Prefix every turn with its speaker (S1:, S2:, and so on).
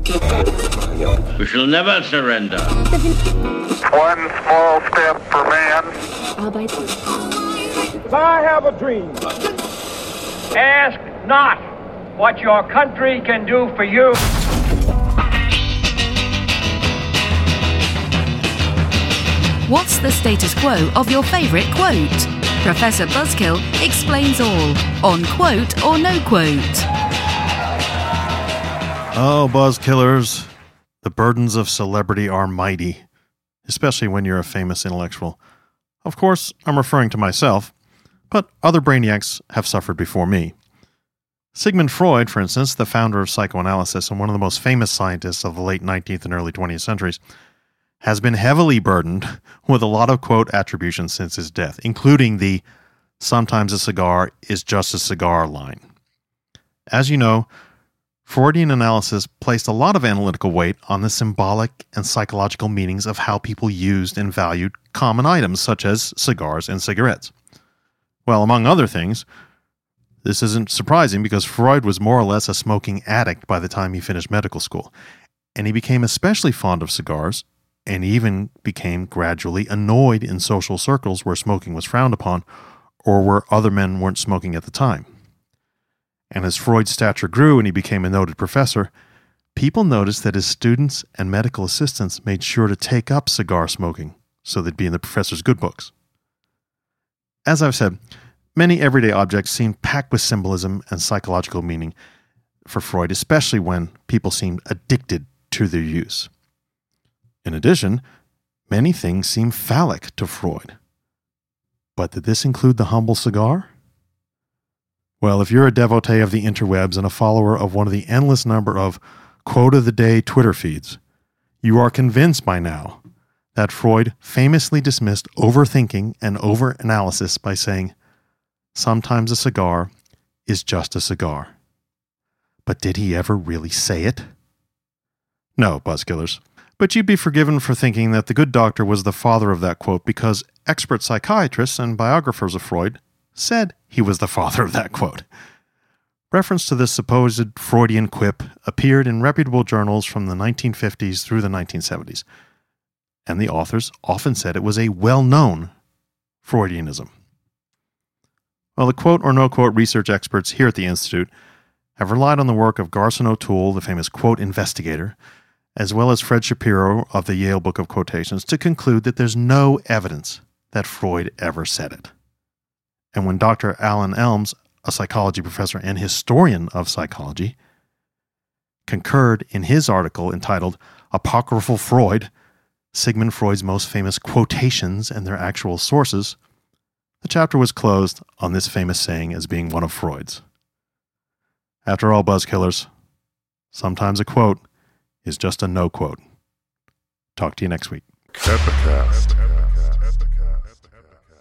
S1: We shall never surrender.
S2: One small step for man.
S3: I have a dream.
S4: Ask not what your country can do for you.
S5: What's the status quo of your favorite quote? Professor Buzzkill explains all on Quote or No Quote.
S6: Oh, Buzzkillers, the burdens of celebrity are mighty, especially when you're a famous intellectual. Of course, I'm referring to myself, but other brainiacs have suffered before me. Sigmund Freud, for instance, the founder of psychoanalysis and one of the most famous scientists of the late 19th and early 20th centuries, has been heavily burdened with a lot of quote attribution since his death, including the "sometimes a cigar is just a cigar" line. As you know, Freudian analysis placed a lot of analytical weight on the symbolic and psychological meanings of how people used and valued common items such as cigars and cigarettes. Well, among other things, this isn't surprising because Freud was more or less a smoking addict by the time he finished medical school, and he became especially fond of cigars and even became gradually annoyed in social circles where smoking was frowned upon or where other men weren't smoking at the time. And as Freud's stature grew and he became a noted professor, people noticed that his students and medical assistants made sure to take up cigar smoking so they'd be in the professor's good books. As I've said, many everyday objects seemed packed with symbolism and psychological meaning for Freud, especially when people seemed addicted to their use. In addition, many things seemed phallic to Freud. But did this include the humble cigar? Well, if you're a devotee of the interwebs and a follower of one of the endless number of quote of the day Twitter feeds, you are convinced by now that Freud famously dismissed overthinking and overanalysis by saying, "Sometimes a cigar is just a cigar." But did he ever really say it? No, Buzzkillers. But you'd be forgiven for thinking that the good doctor was the father of that quote because expert psychiatrists and biographers of Freud said he was the father of that quote. Reference to this supposed Freudian quip appeared in reputable journals from the 1950s through the 1970s, and the authors often said it was a well-known Freudianism. Well, the quote or no quote research experts here at the Institute have relied on the work of Garson O'Toole, the famous quote investigator, as well as Fred Shapiro of the Yale Book of Quotations, to conclude that there's no evidence that Freud ever said it. And when Dr. Alan Elms, a psychology professor and historian of psychology, concurred in his article entitled Apocryphal Freud, Sigmund Freud's most famous quotations and their actual sources, the chapter was closed on this famous saying as being one of Freud's. After all, Buzzkillers, sometimes a quote is just a no quote. Talk to you next week.
S7: Epicast.